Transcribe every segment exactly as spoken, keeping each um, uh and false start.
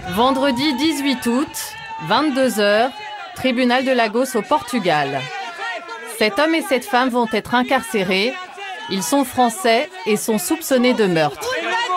Vendredi dix-huit août, vingt-deux heures, tribunal de Lagos au Portugal. Cet homme et cette femme vont être incarcérés. Ils sont français et sont soupçonnés de meurtre.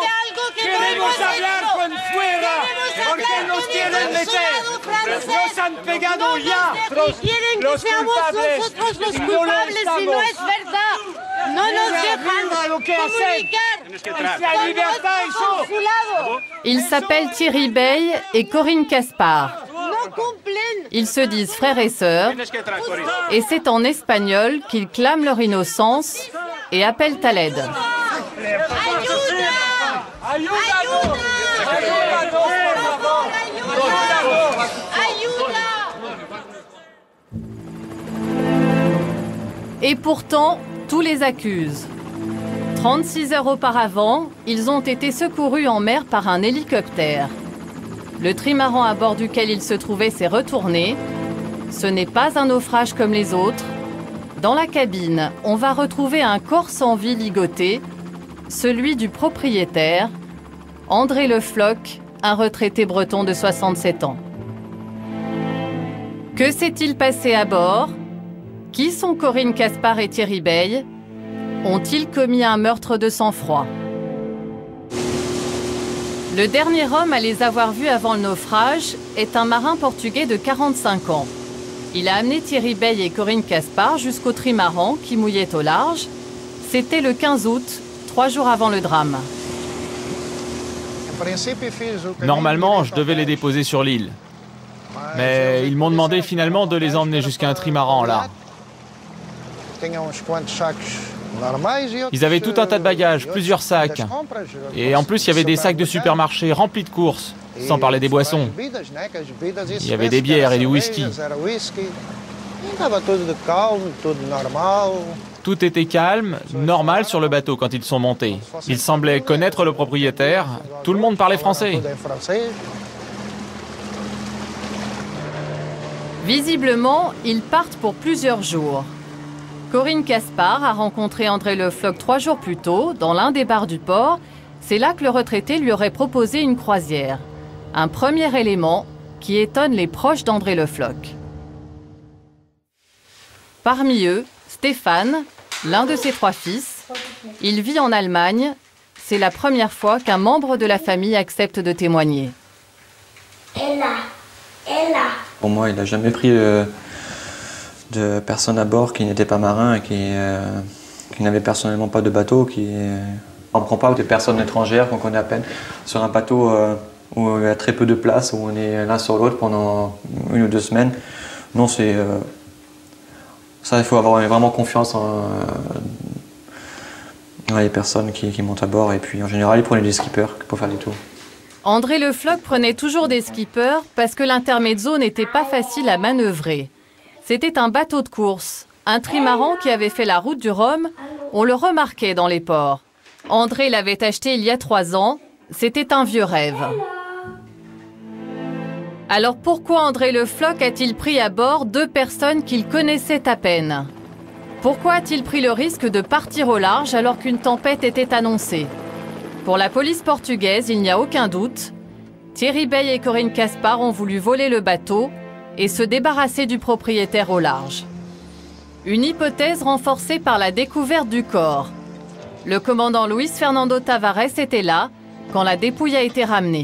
Ils s'appellent Thierry Bey et Corinne Caspar. Ils se disent frères et sœurs et c'est en espagnol qu'ils clament leur innocence et appellent à l'aide. Et pourtant, tous les accusent. trente-six heures auparavant, ils ont été secourus en mer par un hélicoptère. Le trimaran à bord duquel ils se trouvaient s'est retourné. Ce n'est pas un naufrage comme les autres. Dans la cabine, on va retrouver un corps sans vie ligoté, celui du propriétaire, André Le Floch, un retraité breton de soixante-sept ans. Que s'est-il passé à bord? Qui sont Corinne Caspar et Thierry Bey? Ont-ils commis un meurtre de sang-froid? Le dernier homme à les avoir vus avant le naufrage est un marin portugais de quarante-cinq ans. Il a amené Thierry Bey et Corinne Caspar jusqu'au trimaran qui mouillait au large. C'était le quinze août, trois jours avant le drame. Normalement, je devais les déposer sur l'île. Mais ils m'ont demandé finalement de les emmener jusqu'à un trimaran là. Ils avaient tout un tas de bagages, plusieurs sacs. Et en plus, il y avait des sacs de supermarché remplis de courses, sans parler des boissons. Il y avait des bières et du whisky. Tout était calme, normal sur le bateau quand ils sont montés. Ils semblaient connaître le propriétaire. Tout le monde parlait français. Visiblement, ils partent pour plusieurs jours. Corinne Caspar a rencontré André Le Floch trois jours plus tôt, dans l'un des bars du port. C'est là que le retraité lui aurait proposé une croisière. Un premier élément qui étonne les proches d'André Le Floch. Parmi eux, Stéphane, l'un de ses trois fils. Il vit en Allemagne. C'est la première fois qu'un membre de la famille accepte de témoigner. Ella, Ella. Pour moi, il n'a jamais pris euh, de personne à bord qui n'était pas marin et qui, euh, qui n'avait personnellement pas de bateau. Qui, euh, on ne prend pas des personnes étrangères qu'on connaît à peine sur un bateau euh, où il y a très peu de place, où on est l'un sur l'autre pendant une ou deux semaines. Non, c'est... Euh, ça, il faut avoir vraiment confiance en, euh, dans les personnes qui, qui montent à bord. Et puis, en général, ils prenaient des skippers pour faire des tours. André Le Floch prenait toujours des skippers parce que l'intermezzo n'était pas facile à manœuvrer. C'était un bateau de course, un trimaran qui avait fait la route du Rhum. On le remarquait dans les ports. André l'avait acheté il y a trois ans. C'était un vieux rêve. Alors pourquoi André Le Floch a-t-il pris à bord deux personnes qu'il connaissait à peine? Pourquoi a-t-il pris le risque de partir au large alors qu'une tempête était annoncée? Pour la police portugaise, il n'y a aucun doute. Thierry Bey et Corinne Caspar ont voulu voler le bateau et se débarrasser du propriétaire au large. Une hypothèse renforcée par la découverte du corps. Le commandant Luis Fernando Tavares était là quand la dépouille a été ramenée.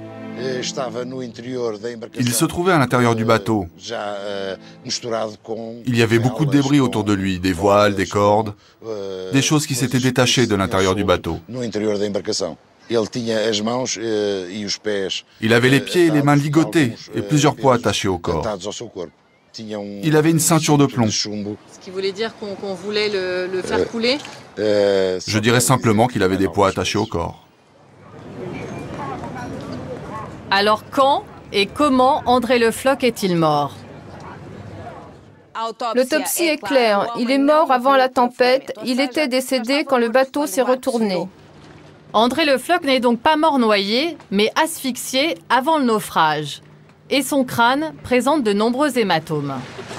Il se trouvait à l'intérieur du bateau. Il y avait beaucoup de débris autour de lui, des voiles, des cordes, des choses qui s'étaient détachées de l'intérieur du bateau. Il avait les pieds et les mains ligotés et plusieurs poids attachés au corps. Il avait une ceinture de plomb. Ce qui voulait dire qu'on qu'on voulait le, le faire couler? Je dirais simplement qu'il avait des poids attachés au corps. Alors quand et comment André Le Floch est-il mort? L'autopsie est claire. Il est mort avant la tempête. Il était décédé quand le bateau s'est retourné. André Le Floch n'est donc pas mort noyé, mais asphyxié avant le naufrage. Et son crâne présente de nombreux hématomes.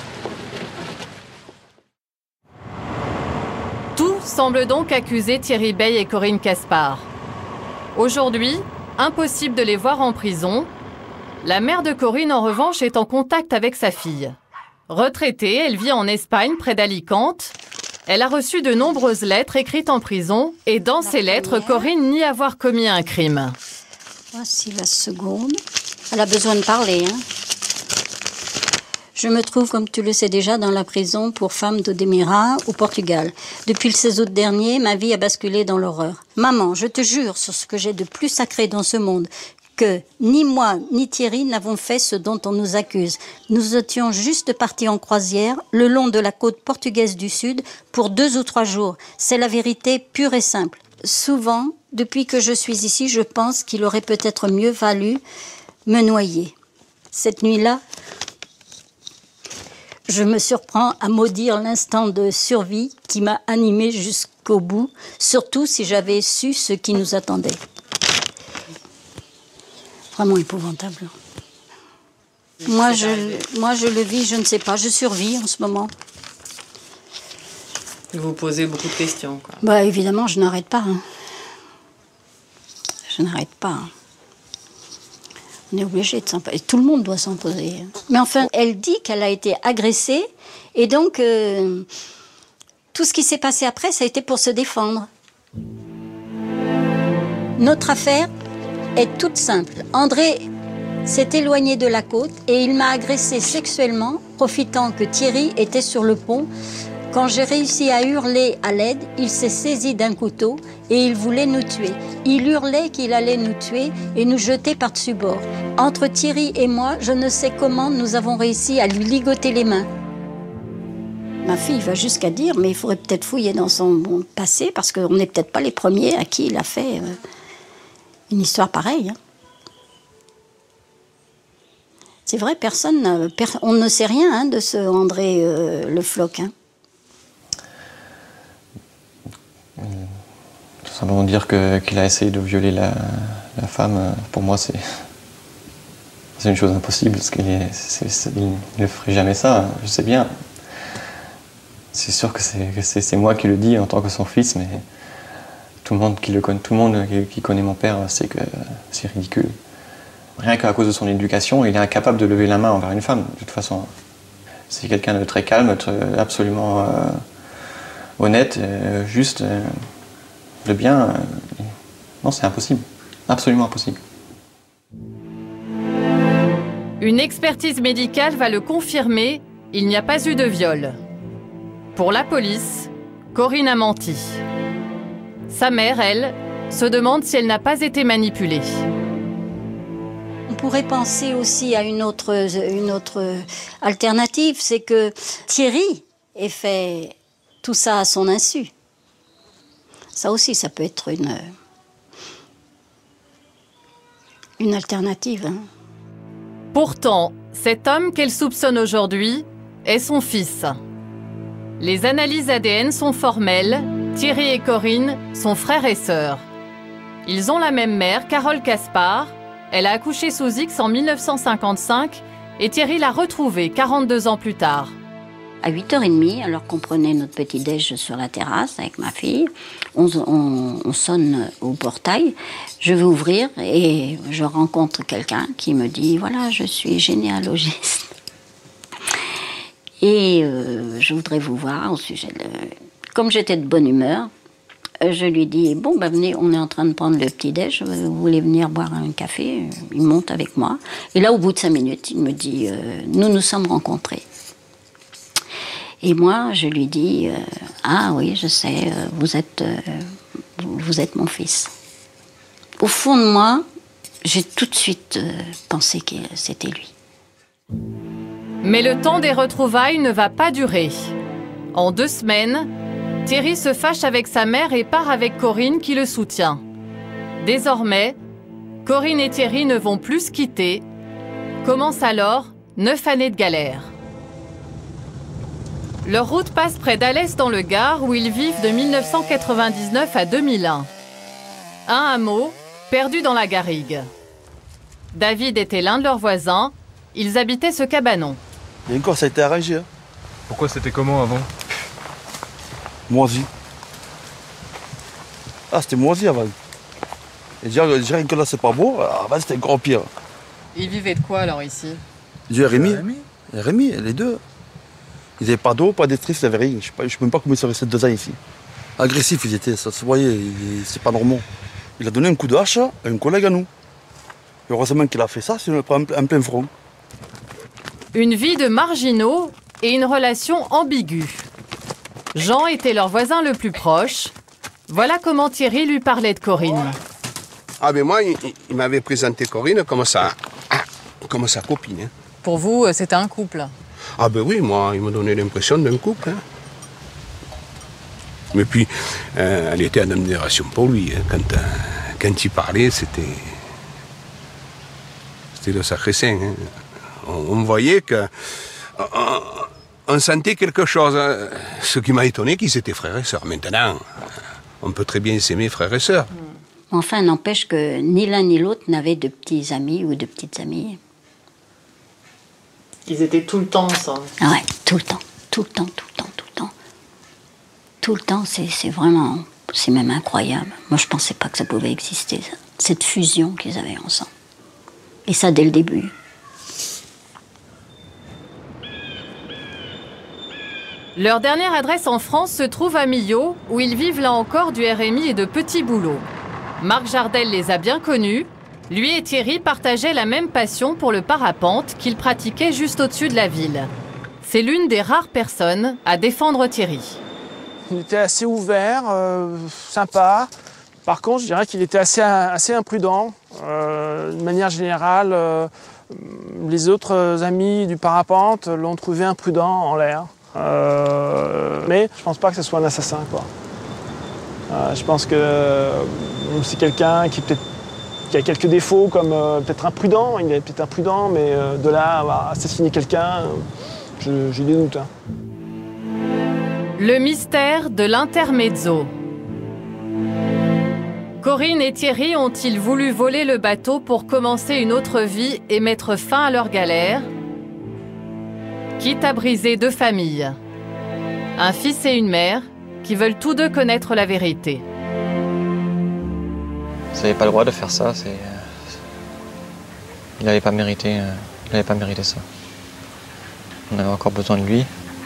Tout semble donc accuser Thierry Bey et Corinne Caspar. Aujourd'hui, impossible de les voir en prison. La mère de Corinne, en revanche, est en contact avec sa fille. Retraitée, elle vit en Espagne, près d'Alicante. Elle a reçu de nombreuses lettres écrites en prison et dans ces lettres, Corinne nie avoir commis un crime. Voici la seconde. Elle a besoin de parler, hein. Je me trouve, comme tu le sais déjà, dans la prison pour femmes de Démira, au Portugal. Depuis le seize août dernier, ma vie a basculé dans l'horreur. Maman, je te jure sur ce que j'ai de plus sacré dans ce monde, que ni moi ni Thierry n'avons fait ce dont on nous accuse. Nous étions juste partis en croisière le long de la côte portugaise du Sud pour deux ou trois jours. C'est la vérité pure et simple. Souvent, depuis que je suis ici, je pense qu'il aurait peut-être mieux valu me noyer. Cette nuit-là, je me surprends à maudire l'instant de survie qui m'a animée jusqu'au bout, surtout si j'avais su ce qui nous attendait. Vraiment épouvantable. Moi je, moi, je le vis, je ne sais pas, je survis en ce moment. Vous posez beaucoup de questions, quoi. Bah, évidemment, je n'arrête pas. Hein. Je n'arrête pas. Hein. On est obligé de s'en poser. Tout le monde doit s'en poser. Mais enfin, elle dit qu'elle a été agressée. Et donc, euh, tout ce qui s'est passé après, ça a été pour se défendre. Notre affaire est toute simple. André s'est éloigné de la côte et il m'a agressée sexuellement, profitant que Thierry était sur le pont. Quand j'ai réussi à hurler à l'aide, il s'est saisi d'un couteau et il voulait nous tuer. Il hurlait qu'il allait nous tuer et nous jeter par-dessus bord. Entre Thierry et moi, je ne sais comment nous avons réussi à lui ligoter les mains. Ma fille va jusqu'à dire, mais il faudrait peut-être fouiller dans son passé parce qu'on n'est peut-être pas les premiers à qui il a fait euh, une histoire pareille. Hein. C'est vrai, personne, per, on ne sait rien hein, de ce André euh, Le Floch. Hein. Tout simplement dire que, qu'il a essayé de violer la, la femme, pour moi, c'est, c'est une chose impossible, parce qu'il ne ne ferait jamais ça, je sais bien. C'est sûr que, c'est, que c'est, c'est moi qui le dis en tant que son fils, mais tout le monde qui le connaît, tout le monde qui, qui connaît mon père sait que c'est ridicule. Rien qu'à cause de son éducation, il est incapable de lever la main envers une femme, de toute façon. C'est quelqu'un de très calme, très, absolument euh, honnête, euh, juste... Euh, de bien, euh, non, c'est impossible, absolument impossible. Une expertise médicale va le confirmer, il n'y a pas eu de viol. Pour la police, Corinne a menti. Sa mère, elle, se demande si elle n'a pas été manipulée. On pourrait penser aussi à une autre, une autre alternative, c'est que Thierry ait fait tout ça à son insu. Ça aussi, ça peut être une, une alternative. Hein. Pourtant, cet homme qu'elle soupçonne aujourd'hui est son fils. Les analyses A D N sont formelles. Thierry et Corinne sont frères et sœurs. Ils ont la même mère, Carole Caspar. Elle a accouché sous X en mille neuf cent cinquante-cinq et Thierry l'a retrouvée quarante-deux ans plus tard. À huit heures trente, alors qu'on prenait notre petit-déj sur la terrasse avec ma fille, on, on, on sonne au portail. Je vais ouvrir et je rencontre quelqu'un qui me dit « Voilà, je suis généalogiste. Et euh, je voudrais vous voir au sujet de... » Comme j'étais de bonne humeur, je lui dis « Bon, ben venez, on est en train de prendre le petit-déj, vous voulez venir boire un café ?» Il monte avec moi. Et là, au bout de cinq minutes, il me dit euh, « Nous nous sommes rencontrés. » Et moi, je lui dis, euh, ah oui, je sais, euh, vous êtes, euh, vous êtes mon fils. Au fond de moi, j'ai tout de suite euh, pensé que c'était lui. Mais le temps des retrouvailles ne va pas durer. En deux semaines, Thierry se fâche avec sa mère et part avec Corinne qui le soutient. Désormais, Corinne et Thierry ne vont plus se quitter. Commence alors neuf années de galère. Leur route passe près d'Alès dans le Gard où ils vivent de mille neuf cent quatre-vingt-dix-neuf à deux mille un. Un hameau perdu dans la garrigue. David était l'un de leurs voisins. Ils habitaient ce cabanon. Et encore, ça a été arrangé. Hein. Pourquoi c'était comment avant? Moisi. Ah, c'était moisi avant. Et déjà, déjà que là, c'est pas beau, ah, bah, c'était encore pire. Ils vivaient de quoi alors ici? Du Rémi. Rémi, les deux. Ils n'avaient pas d'eau, pas d'électricité, ils n'avaient rien. Je ne sais même pas comment ils sont restés deux ans ici. Agressifs, ils étaient, ça se voyait, c'est pas normal. Il a donné un coup de hache à un collègue à nous. Heureusement qu'il a fait ça, sinon il prend un plein front. Une vie de marginaux et une relation ambiguë. Jean était leur voisin le plus proche. Voilà comment Thierry lui parlait de Corinne. Ah ben moi, il, il m'avait présenté Corinne comme sa, comme sa copine. Hein. Pour vous, c'était un couple? Ah ben oui, moi, il me donnait l'impression d'un couple. Hein. Mais puis, euh, elle était en admiration pour lui. Hein. Quand, euh, quand il parlait, c'était... C'était le sacré saint. Hein. On, on voyait que... On, on sentait quelque chose. Hein. Ce qui m'a étonné, qu'ils étaient frères et sœurs. Maintenant, on peut très bien s'aimer frères et sœurs. Enfin, n'empêche que ni l'un ni l'autre n'avaient de petits amis ou de petites amies. Ils étaient tout le temps ensemble. Ah ouais, tout le temps, tout le temps, tout le temps, tout le temps. Tout le temps, c'est vraiment, c'est même incroyable. Moi, je pensais pas que ça pouvait exister, ça. Cette fusion qu'ils avaient ensemble. Et ça, dès le début. Leur dernière adresse en France se trouve à Millau, où ils vivent là encore du R M I et de petits boulots. Marc Jardel les a bien connus. Lui et Thierry partageaient la même passion pour le parapente qu'ils pratiquaient juste au-dessus de la ville. C'est l'une des rares personnes à défendre Thierry. Il était assez ouvert, euh, sympa. Par contre, je dirais qu'il était assez, assez imprudent. Euh, de manière générale, euh, les autres amis du parapente l'ont trouvé imprudent en l'air. Euh, mais je pense pas que ce soit un assassin, quoi. Euh, je pense que euh, c'est quelqu'un qui peut-être qui a quelques défauts, comme euh, peut-être imprudent. Il est peut-être imprudent, mais euh, de là à assassiner quelqu'un, euh, j'ai des doutes. Hein. Le mystère de l'intermezzo. Corinne et Thierry ont-ils voulu voler le bateau pour commencer une autre vie et mettre fin à leur galère? Quitte à briser deux familles. Un fils et une mère qui veulent tous deux connaître la vérité. Vous n'avez pas le droit de faire ça, c'est... Il n'avait pas mérité, euh... il n'avait pas mérité ça. On avait encore besoin de lui.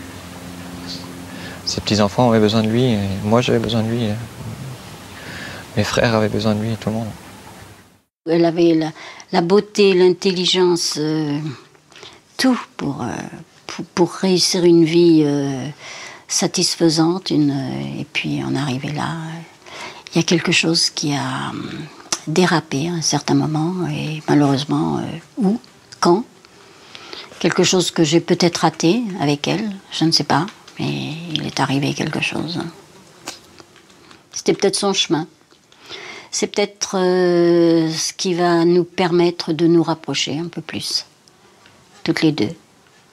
Ses petits-enfants avaient besoin de lui, et moi j'avais besoin de lui. Mes frères avaient besoin de lui, tout le monde. Elle avait la, la beauté, l'intelligence, euh, tout pour, euh, pour, pour réussir une vie euh, satisfaisante. Une, euh, et puis en arriver là, il y a quelque chose qui a dérapé à un certain moment, et malheureusement, euh, où, quand, quelque chose que j'ai peut-être raté avec elle, je ne sais pas, mais il est arrivé quelque chose. C'était peut-être son chemin. C'est peut-être euh, ce qui va nous permettre de nous rapprocher un peu plus, toutes les deux.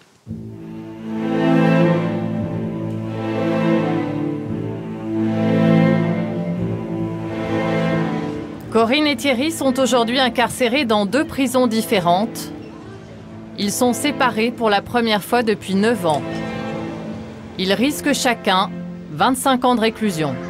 Corinne et Thierry sont aujourd'hui incarcérés dans deux prisons différentes. Ils sont séparés pour la première fois depuis neuf ans. Ils risquent chacun vingt-cinq ans de réclusion.